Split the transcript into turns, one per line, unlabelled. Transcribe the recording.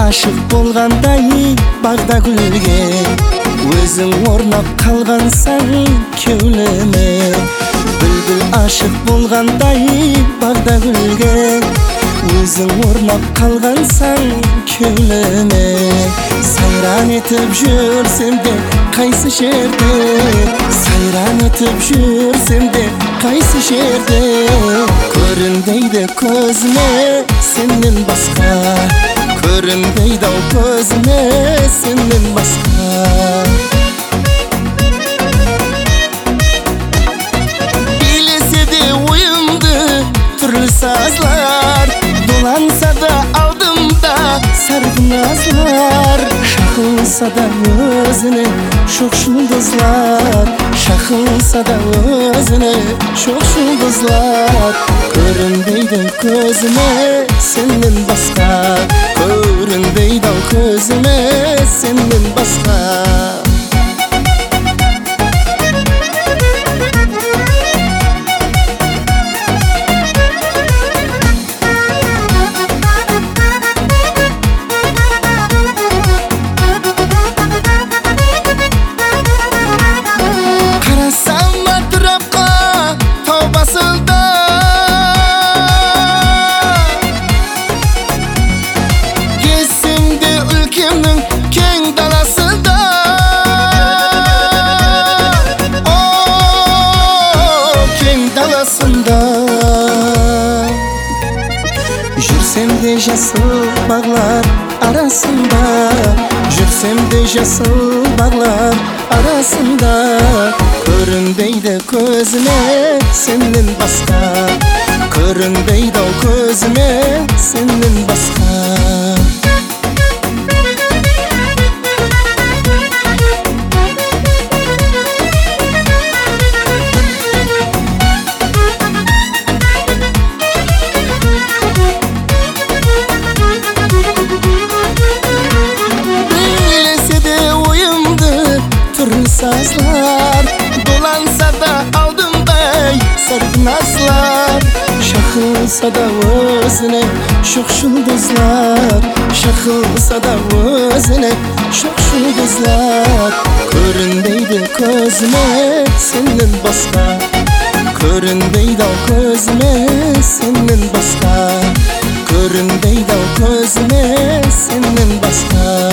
ашык болгандай багда гүлгө өзүң орнап калгансаң кеулеме. Бүлбүл ашык болгандай багда гүлгө өзүң орнап калгансаң кеулеме. Сайран этип жүрсем де кайсы жерде, сайран этип жүрсем де кайсы жерде, көрүнбөйдү көзүмө сенден башка, көрүнбөйдү көзүмө сенден башка. Билесе де оюмду түрлүү сазлар, доланса да алдымда сарбыназлар, шакылса да өзүнө шоқ жұлдызлар, шақылса да өзүнө шоқ жұлдызлар, көрүнбөйдү көзүмө сенден башка, көрүнбөйдү көзүмө сенден башка. Жүрсем де жасыл баглар арасында, жүрсем де жасыл баглар арасында, көрүнбөйдү көзүмө сенден башка, көрүнбөйдү көзүмө сенден башка. Sazlar, dolansa da aldımday sarpınazlar, şakılsa da özüne şoq жұлдызлар, şakılsa da özüne şoq жұлдызлар, көрүнбөйдү көзүмө сенден башка, көрүнбөйдү көзүмө сенден башка, көрүнбөйдү көзүмө сенден башка.